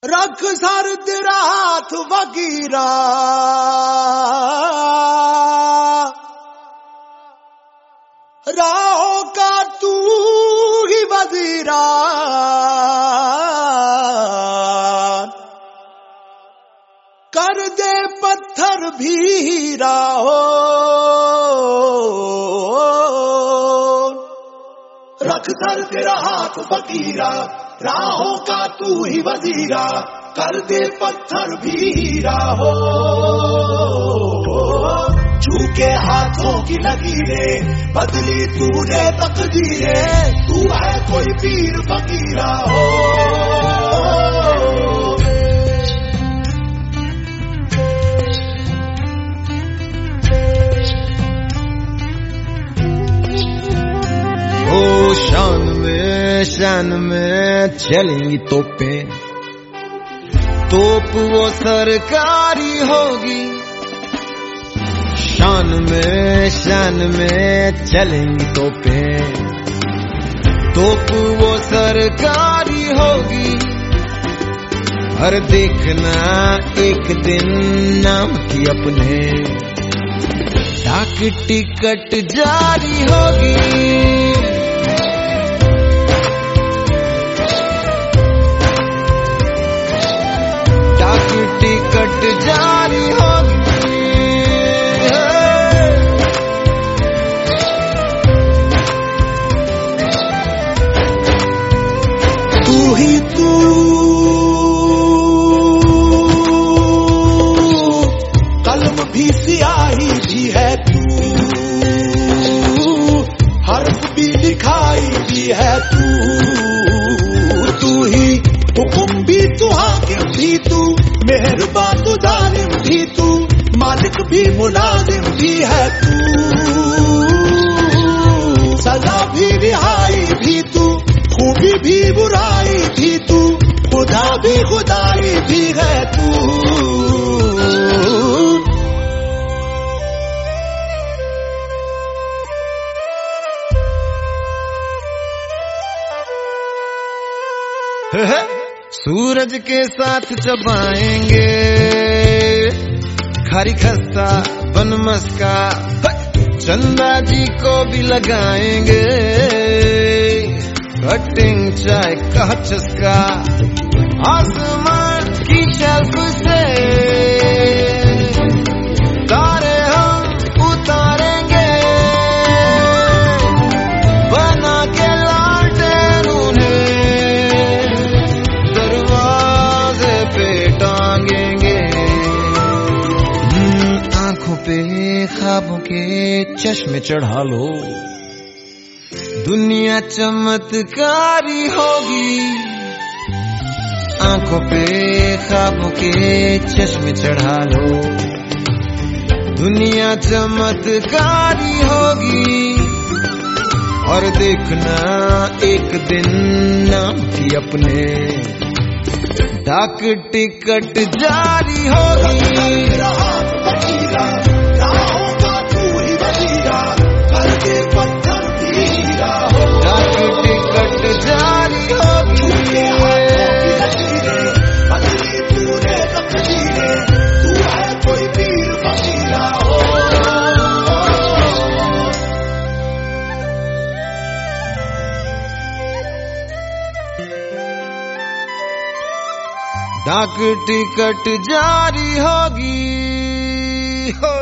रख सर तेरा हाथ वगीरा, राहों का तू ही वजीरा, कर दे पत्थर भी हीरा हो। रख सर तेरा हाथ वगीरा, राहों का तू ही वजीरा, कर दे पत्थर भी हीरा हो। झूके हाथों की लकीरें बदली तूने तकदीरें, तू है कोई पीर फकीरा हो। ओ शान में चलेंगी तोपें, तोप वो सरकारी होगी। शान में चलेंगी तोपें, तोप वो सरकारी होगी। हर देखना एक दिन नाम की अपने, डाक टिकट जारी होगी। टिकट जारी होगी। तू ही तू कलम भी सियाही भी है तू, हर्फ भी लिखाई भी है तू। तू ही हुक्म भी तू, हाकिम भी तू, मेहरबान तू, जालिम भी तू, मालिक भी मुलाजिम भी है तू। सजा भी रिहाई भी तू, खूबी भी बुराई भी तू, खुदा भी खुदाई भी है तू। सूरज के साथ चबाएंगे खारी खस्ता बन मस्का, चंदा जी को भी लगाएंगे कटिंग चाय का चस्का। आसमान की शेल्फ से तारे हम उतारेंगे, बना के लालटेन उन्हें दरवाजे पे टांगेंगे। आंखों पे ख्वाबों के चश्मे चढ़ा लो, दुनिया चमत्कारी होगी। आंखों पे ख्वाबों के चश्मे चढ़ा लो, दुनिया चमत्कारी होगी। और देखना एक दिन नाम की अपने, डाक टिकट जारी होगी। डाक टिकट जारी होगी। डाक टिकट जारी होगी हो।